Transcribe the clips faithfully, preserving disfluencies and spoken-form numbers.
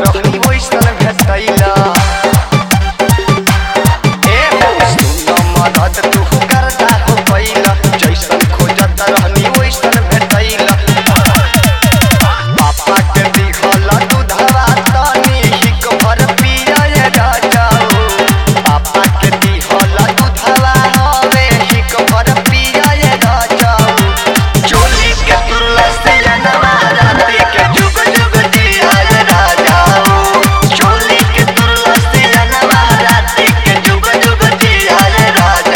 रहनी वैसन भेटैला ए सुन मदद तू करता हो पैला जैसन खोजत रहनी वैसन भेटैला पापा के दिखल दूधवा तनी हिक भर पिया ये राजा पापा के दिखल दूधवा हवे हिक भर पिया ये राजा चोली के तुरला से जनवा राती के जुग जुग जिया ये राजा चोली के तुरला से जनवा राती के जुग जुग जिया ये राजा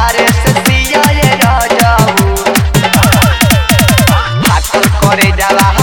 जाला